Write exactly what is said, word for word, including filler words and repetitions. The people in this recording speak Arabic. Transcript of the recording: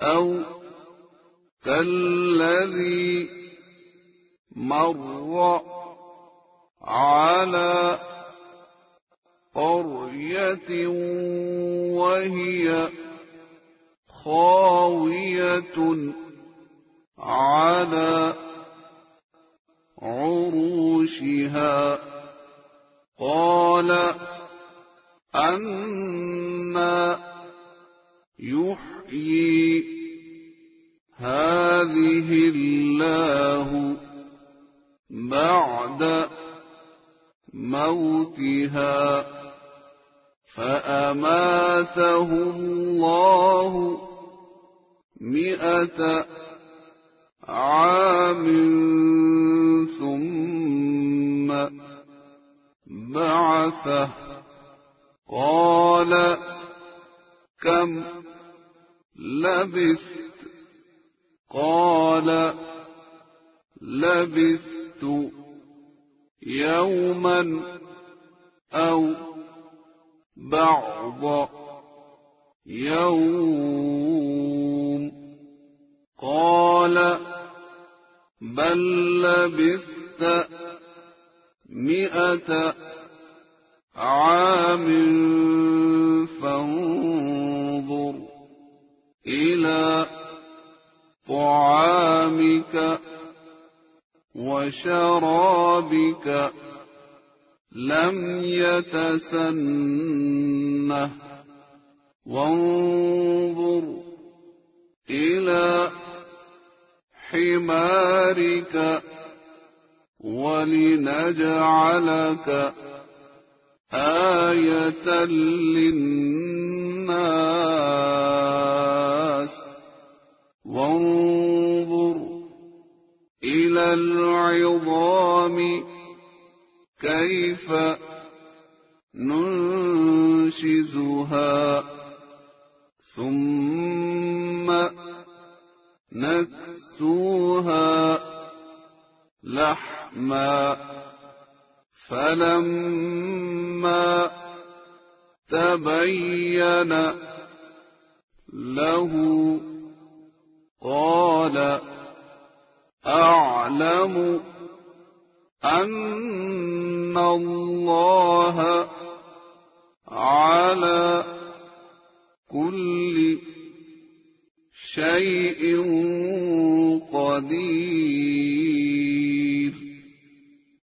أو كالذي مر على قرية وهي خاوية على عروشها قال أنى يحيي هذه الله بعد موتها فأماته الله مئة عام ثم بعثه قال كم لبثت قال لبثت يوما أو بعض يوم قال بل لبثت مئة عام فانظر إلى طعامك وشرابك لم يتسنه وانظر إلى حمارك ولنجعلك آية للناس وانظر إلى العظام كيف ننشزها ثم نكسوها لحما فلما تبين له قال أعلم أن الله على كل شيء قدير.